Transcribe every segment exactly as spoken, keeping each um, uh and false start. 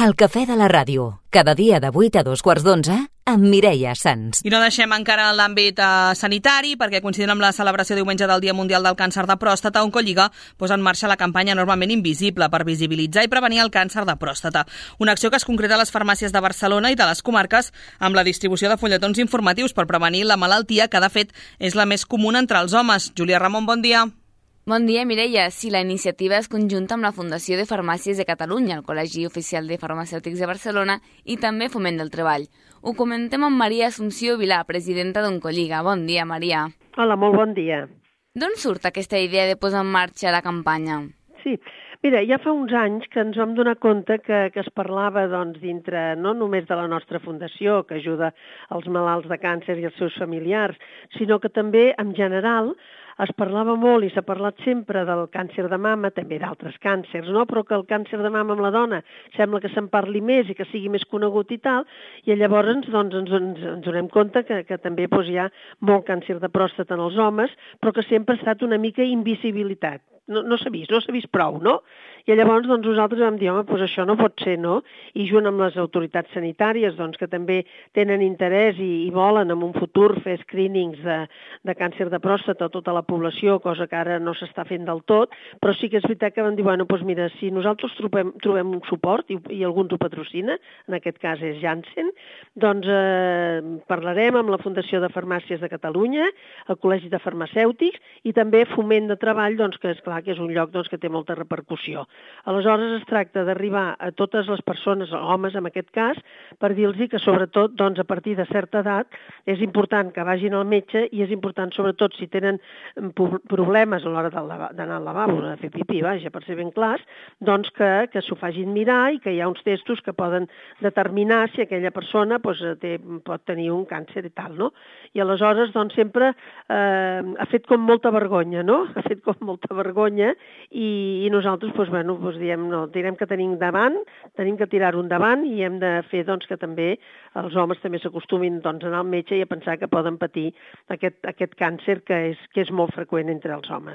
El cafè de la ràdio, cada dia de vuit a dos quarts d'onze, amb Mireia Sans. I no deixem encara l'àmbit eh, sanitari, perquè coincidint amb la celebració diumenge del Dia Mundial del Càncer de Pròstata, Oncolliga posa en marxa la campanya Normalment Invisible per visibilitzar i prevenir el càncer de pròstata. Una acció que es concreta a les farmàcies de Barcelona i de les comarques amb la distribució de fulletons informatius per prevenir la malaltia que, de fet, és la més comuna entre els homes. Júlia Ramon, bon dia. Bon dia, Mireia. Sí, la iniciativa és conjunta amb la Fundació de Farmàcies de Catalunya, el Col·legi Oficial de Farmacèutics de Barcelona i també Foment del Treball. Ho comentem amb Maria Assumpció Vilà, presidenta d'Oncolliga. Bon dia, Maria. Hola, molt bon dia. D'on surt aquesta idea de posar en marxa la campanya? Sí, mira, ja fa uns anys que ens vam donar compte que, que es parlava doncs, dintre no només de la nostra fundació, que ajuda els malalts de càncer i els seus familiars, sinó que també, en general, es parlava molt i s'ha parlat sempre del càncer de mama, també d'altres càncers, no? Però que el càncer de mama amb la dona sembla que se'n parli més i que sigui més conegut i tal, i llavors doncs, ens, ens, ens donem compte que, que també doncs, hi ha molt càncer de pròstata en els homes, però que sempre ha estat una mica invisibilitat. No, no s'ha vist, no s'ha vist prou, no? I llavors doncs, nosaltres vam dir, home, doncs això no pot ser, no? I junt amb les autoritats sanitàries, doncs, que també tenen interès i, i volen en un futur fer screenings de, de càncer de pròstata a tota la població, cosa que ara no s'està fent del tot, però sí que és veritat que vam dir, bueno, doncs mira, si nosaltres trobem, trobem un suport i, i algú ens ho patrocina, en aquest cas és Janssen, doncs eh, parlarem amb la Fundació de Farmàcies de Catalunya, el Col·legi de Farmacèutics i també Foment de Treball, doncs, que és clar que és un lloc doncs, que té molta repercussió. Aleshores es tracta d'arribar a totes les persones, homes en aquest cas, per dir-los que sobretot doncs, a partir de certa edat és important que vagin al metge i és important sobretot si tenen problemes a l'hora d'anar al lavabo, de fer pipí, vaja, per ser ben clars, doncs que, que s'ho facin mirar i que hi ha uns testos que poden determinar si aquella persona doncs, té, pot tenir un càncer i tal, no? I aleshores doncs sempre eh, ha fet com molta vergonya, no? Ha fet com molta vergonya i, i nosaltres doncs, bueno, doncs diem, no, direm que tenim davant, tenim que tirar-ho endavant i hem de fer doncs, que també els homes també s'acostumin doncs, a anar al metge i a pensar que poden patir aquest, aquest càncer que és, que és molt freqüent entre els homes.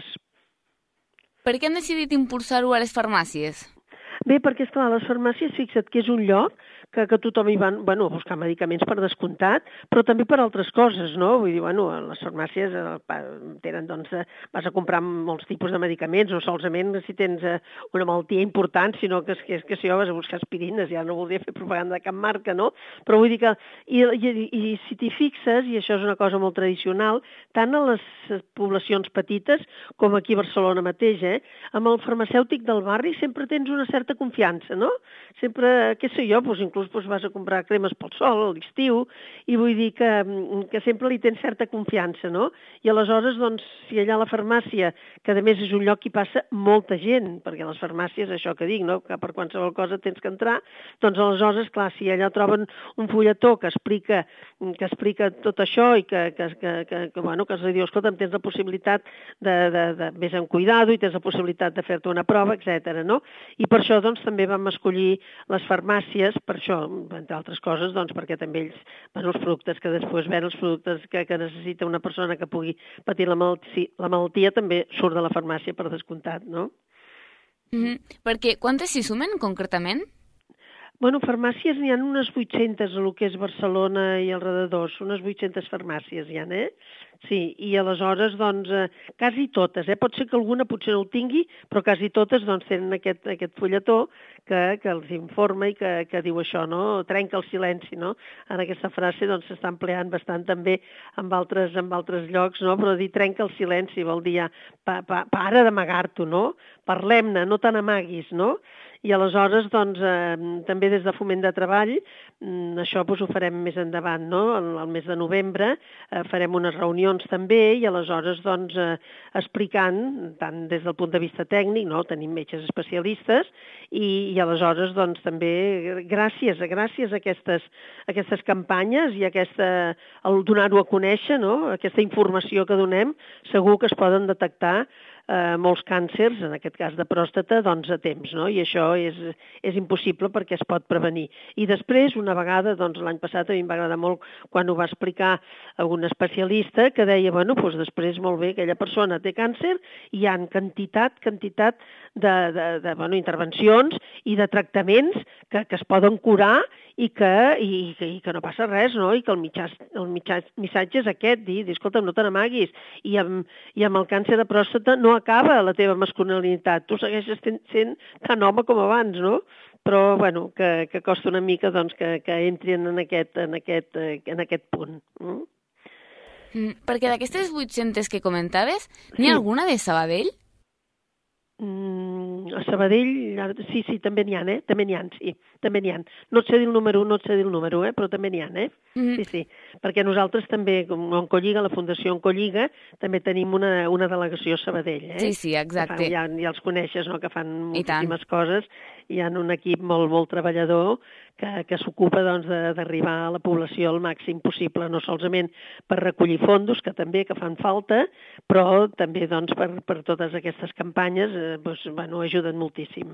Per què han decidit impulsar-ho a les farmàcies? Bé, perquè, esclar, les farmàcies, fixa't que és un lloc que, que tothom hi va bueno, a buscar medicaments per descomptat, però també per altres coses, no? Vull dir, bueno, les farmàcies eh, tenen, doncs, eh, vas a comprar molts tipus de medicaments, no solament si tens eh, una malaltia important, sinó que, que, que si jo vas a buscar aspirines, ja no voldria fer propaganda de cap marca, no? Però vull dir que, i, i, i si t'hi fixes, i això és una cosa molt tradicional, tant a les poblacions petites com aquí a Barcelona mateix, eh? Amb el farmacèutic del barri sempre tens una certa confiança, no? Sempre, què sé jo, doncs inclús doncs vas a comprar cremes pel sol a l'estiu i vull dir que, que sempre li tens certa confiança, no? I aleshores, doncs, si allà a la farmàcia, que a més és un lloc que hi passa molta gent, perquè les farmàcies, això que dic, no? Que per qualsevol cosa tens que entrar, doncs aleshores, clar, si allà troben un fulletó que explica, que explica tot això i que, que, que, que, que bueno, que es diu, escolta, tens la possibilitat de, de, de vés amb cuidado i tens la possibilitat de fer-te una prova, etcètera, no? I per això, doncs, també vam escollir les farmàcies, per això, entre altres coses, doncs, perquè també ells, bueno, els productes que després ven, els productes que, que necessita una persona que pugui patir la malaltia, la malaltia també surt de la farmàcia per descomptat, no? Mm-hmm. Perquè quantes s'hi sumen, concretament? Bueno, farmàcies n'hi ha unes vuit-centes a lo que és Barcelona i alrededors, unes vuit-centes farmàcies hi ha, eh? Sí, i aleshores, doncs, eh, quasi totes, eh? Pot ser que alguna potser no el tingui, però quasi totes, doncs, tenen aquest, aquest fulletó que, que els informa i que, que diu això, no? Trenca el silenci, no? Ara aquesta frase, doncs, s'està empleant bastant també en altres, en altres llocs, no? Però dir trenca el silenci vol dir ja, pa, pa, para d'amagar-t'ho, no? Parlem-ne, no te n'amaguis, no? I aleshores, doncs, eh, també des de Foment de Treball, mm, això doncs, ho farem més endavant, no? El, el mes de novembre eh, farem unes reunions també i aleshores, doncs, eh, explicant, tant des del punt de vista tècnic, no? Tenim metges especialistes i, i aleshores, doncs, també gràcies, gràcies a aquestes, a aquestes campanyes i a aquesta, el donar-ho a conèixer, no? Aquesta informació que donem, segur que es poden detectar eh, molts càncers, en aquest cas de pròstata, doncs a temps, no? I això és, és impossible perquè es pot prevenir. I després, una vegada, doncs l'any passat a mi em va agradar molt quan ho va explicar un especialista que deia, bueno, doncs després molt bé, aquella persona té càncer i hi ha quantitat, quantitat de, de, de bueno, intervencions i de tractaments que, que es poden curar i que, i, i que no passa res, no? I que el, mitjà, el mitjà, missatge és aquest, dir, dir escolta'm, no te n'amaguis, i amb, i amb el càncer de pròstata no acaba la teva masculinitat, tu segueixes sent tan home com abans, no? Però, bueno, que, que costa una mica doncs, que, que entrin en aquest, en aquest, en aquest punt. Mm? Mm, perquè d'aquestes vuit-centes que comentaves, n'hi ha sí. alguna de Sabadell? Mm, a Sabadell, sí, sí, també n'hi ha, eh? També n'hi ha, sí, també n'hi ha. No et sé dir el número, no et sé dir el número, eh? Però també n'hi ha, eh? Mm-hmm. Sí, sí, perquè nosaltres també, com Oncolliga, la Fundació Oncolliga, també tenim una, una delegació a Sabadell, eh? Sí, sí, exacte. Fan, ja, ja els coneixes, no?, que fan moltíssimes coses, hi ha un equip molt, molt treballador que, que s'ocupa doncs, d'arribar a la població el màxim possible, no solament per recollir fondos, que també que fan falta, però també doncs, per, per totes aquestes campanyes eh, doncs, bueno, ajuden moltíssim.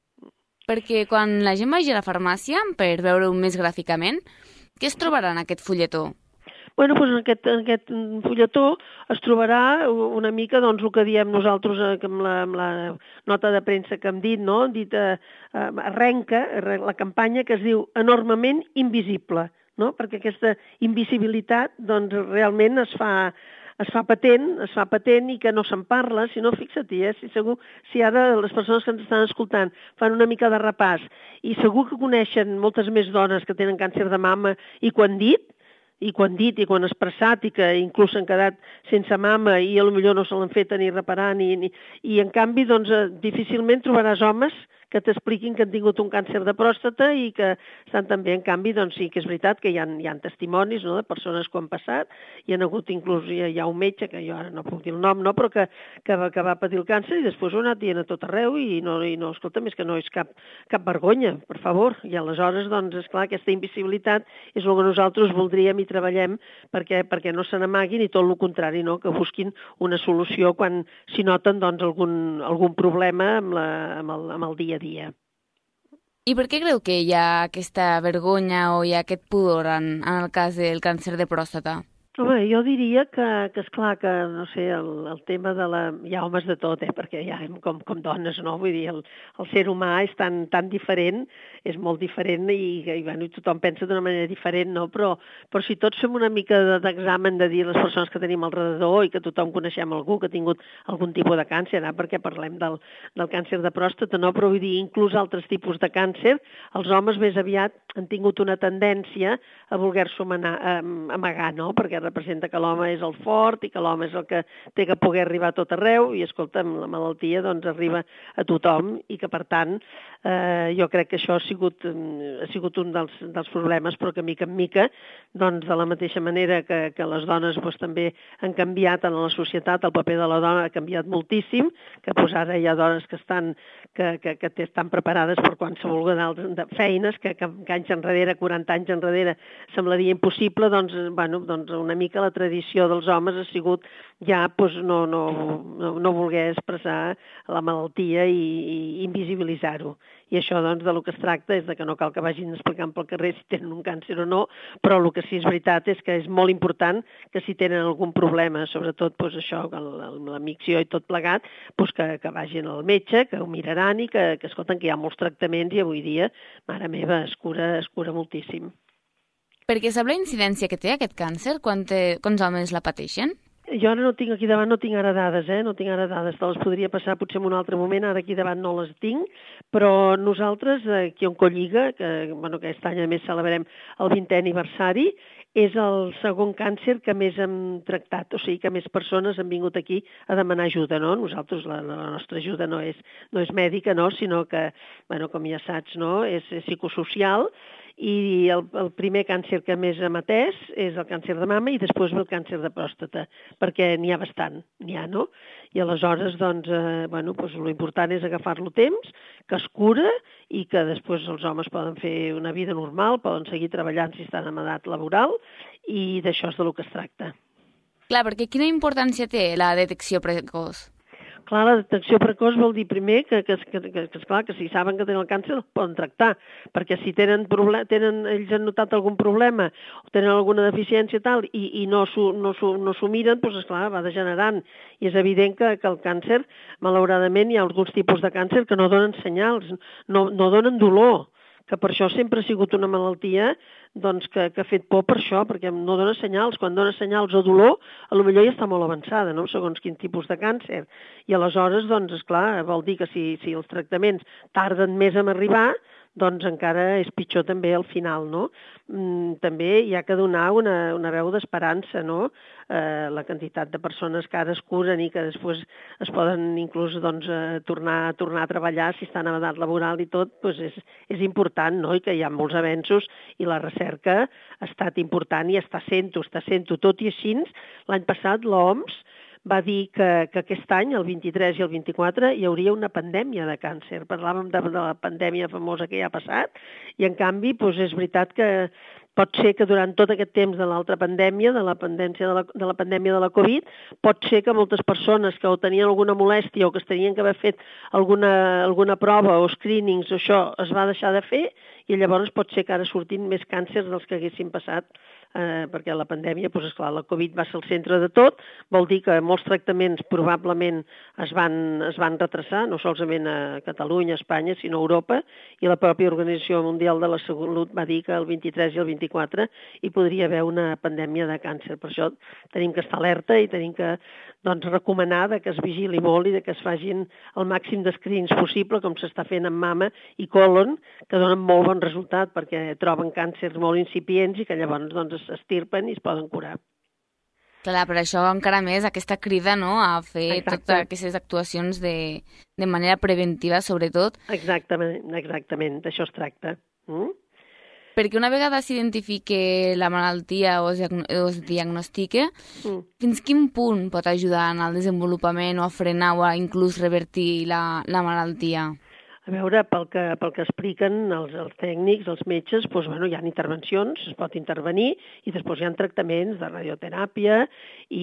Perquè quan la gent vagi a la farmàcia, per veure-ho més gràficament, què es trobarà en aquest fulletó? Bueno, doncs en aquest, en aquest fulletó es trobarà una mica doncs, el que diem nosaltres eh, amb, la, amb la nota de premsa que hem dit, no? Hem dit, eh, arrenca la campanya que es diu enormement invisible, no? Perquè aquesta invisibilitat doncs, realment es fa, es fa patent, es fa patent i que no se'n parla, si no, fixa-t'hi, eh? si segur, si ara les persones que ens estan escoltant fan una mica de repàs i segur que coneixen moltes més dones que tenen càncer de mama i que ho han dit, i quan dit i quan expressat i que inclús s'han quedat sense mama i potser no se l'han fet ni reparar ni, ni... i en canvi doncs difícilment trobaràs homes que t'expliquin que han tingut un càncer de pròstata i que estan també, en canvi, doncs sí que és veritat que hi ha, hi ha testimonis, no?, de persones que ho han passat, hi ha hagut inclús, hi ha, hi ha un metge, que jo ara no puc dir el nom, no?, però que, que, va, que va patir el càncer i després ho ha anat dient a tot arreu i no, i no escolta, més que no és cap, cap vergonya, per favor. I aleshores, doncs, esclar, aquesta invisibilitat és el que nosaltres voldríem i treballem perquè, perquè no se n'amaguin i tot el contrari, no?, que busquin una solució quan s'hi noten, doncs, algun, algun problema amb, la, amb, el, amb el dia a dia. I per què creu que hi ha aquesta vergonya o hi ha aquest pudor en, en el cas del càncer de pròstata? Home, jo diria que, que esclar, que, no sé, el, el tema de la... Hi ha homes de tot, eh, perquè hi ha com, com dones, no? Vull dir, el, el ser humà és tan, tan diferent, és molt diferent i, i, bueno, i tothom pensa d'una manera diferent, no? Però, però si tots fem una mica d'examen de dir les persones que tenim al redador i que tothom coneixem algú que ha tingut algun tipus de càncer, eh, perquè parlem del, del càncer de pròstata, no? Però vull dir, inclús altres tipus de càncer, els homes més aviat han tingut una tendència a voler-s'ho amagar, no? Perquè representa que l'home és el fort i que l'home és el que té que poder arribar a tot arreu i, escolta, la malaltia doncs arriba a tothom i que, per tant, eh, jo crec que això ha sigut, ha sigut un dels, dels problemes, però que mica en mica, doncs de la mateixa manera que, que les dones doncs, també han canviat en la societat, el paper de la dona ha canviat moltíssim, que pues, ara hi ha dones que estan, que, que, que estan preparades per qualsevol de feines que, que, que anys enrere, quaranta anys enrere, semblaria impossible, doncs, bueno, doncs una mica la tradició dels homes ha sigut ja doncs, no, no, no, no voler expressar la malaltia i, i invisibilitzar-ho. I això, doncs, de lo que es tracta és de que no cal que vagin explicant pel carrer si tenen un càncer o no, però el que sí és veritat és que és molt important que si tenen algun problema, sobretot doncs, això, la micció i tot plegat, doncs, que, que vagin al metge, que ho miraran i que, que escolten que hi ha molts tractaments i avui dia, mare meva, es cura, es cura moltíssim. Perquè sap la incidència que té aquest càncer? Quants homes la pateixen? Jo ara no tinc aquí davant, no tinc ara dades, eh? No tinc ara dades, te les podria passar potser en un altre moment, ara aquí davant no les tinc, però nosaltres, aquí a Oncolliga, que, bueno, que aquest any a més celebrem el vintè aniversari, és el segon càncer que més hem tractat, o sigui que més persones han vingut aquí a demanar ajuda, no? Nosaltres, la, la nostra ajuda no és, no és mèdica, no? Sinó que, bueno, com ja saps, no? És, és psicosocial, i el, el primer càncer que més hem atès és el càncer de mama i després ve el càncer de pròstata, perquè n'hi ha bastant, n'hi ha, no? I aleshores, doncs, eh, bueno, doncs l'important és agafar-lo temps, que es cura i que després els homes poden fer una vida normal, poden seguir treballant si estan en edat laboral i d'això és de lo que es tracta. Clar, perquè quina importància té la detecció precoç? Clar, la detecció precoç vol dir primer que, que, que, que, que, esclar, que si saben que tenen el càncer el poden tractar, perquè si tenen, problem, tenen ells han notat algun problema o tenen alguna deficiència tal i, i no s'ho no no miren, doncs esclar, va degenerant. I és evident que, que el càncer, malauradament, hi ha alguns tipus de càncer que no donen senyals, no, no donen dolor, que per això sempre ha sigut una malaltia doncs, que, que ha fet por per això, perquè no dona senyals. Quan dona senyals o dolor, a lo millor ja està molt avançada, no?, segons quin tipus de càncer. I aleshores, doncs, esclar, vol dir que si, si els tractaments tarden més en arribar, doncs encara és pitjor també al final, no? Mm, també hi ha que donar una, una veu d'esperança, no? Eh, la quantitat de persones que ara es curen i que després es poden inclús doncs, eh, tornar, tornar a treballar si estan en edat laboral i tot, doncs és, és important, no? I que hi ha molts avenços i la recerca ha estat important i està sent-ho, està sent-ho. Tot i així, l'any passat l'O M S va dir que, que aquest any, el vint-i-tres i el vint-i-quatre, hi hauria una pandèmia de càncer. Parlàvem de, de la pandèmia famosa que ja ha passat i, en canvi, doncs és veritat que pot ser que durant tot aquest temps de l'altra pandèmia, de la, pandèmia de, la, de la pandèmia de la Covid, pot ser que moltes persones que o tenien alguna molèstia o que es tenien que haver fet alguna, alguna prova o screenings o això es va deixar de fer i llavors pot ser que ara surtin més càncers dels que haguessin passat eh, perquè la pandèmia, doncs esclar, la Covid va ser el centre de tot, vol dir que molts tractaments probablement es van, es van retrasar, no solament a Catalunya, a Espanya, sinó a Europa, i la pròpia Organització Mundial de la Salut va dir que el vint-i-tres i el vint-i-quatre hi podria haver una pandèmia de càncer. Per això tenim que estar alerta i tenim que doncs, recomanar que es vigili molt i que es facin el màxim d'escreens possible, com s'està fent amb mama i colon, que donen molt bon resultat perquè troben càncers molt incipients i que llavors doncs, s'estirpen i es poden curar. Clar, per això encara més aquesta crida, no?, a fer Exacte. Totes aquestes actuacions de, de manera preventiva, sobretot. Exactament, exactament, d'això es tracta. Mm? Perquè una vegada s'identifique la malaltia o es, o es diagnostique, mm. fins quin punt pot ajudar en el desenvolupament o a frenar o a inclús revertir la, la malaltia? A veure, pel que, pel que expliquen els, els tècnics, els metges, doncs, bueno, hi ha intervencions, es pot intervenir, i després hi ha tractaments de radioteràpia, i,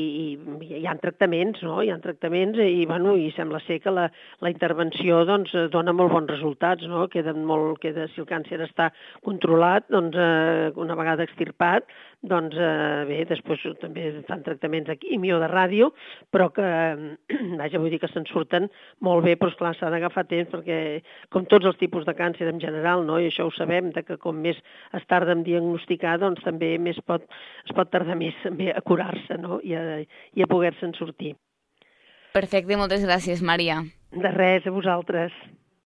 i hi ha tractaments, no? Hi ha tractaments, i, bueno, i sembla ser que la, la intervenció doncs, dona molt bons resultats, no? Queda molt, queda, si el càncer està controlat, doncs, eh, una vegada extirpat, doncs eh, bé, després també fan tractaments de quimio, de ràdio, però que, vaja, vull dir que se'n surten molt bé, però esclar, s'ha d'agafar temps perquè, com tots els tipus de càncer en general, no? I això ho sabem, de que com més es tarda en diagnosticar, doncs també més pot, es pot tardar més també a curar-se, no? I a, i a poder-se'n sortir. Perfecte, moltes gràcies, Maria. De res, a vosaltres.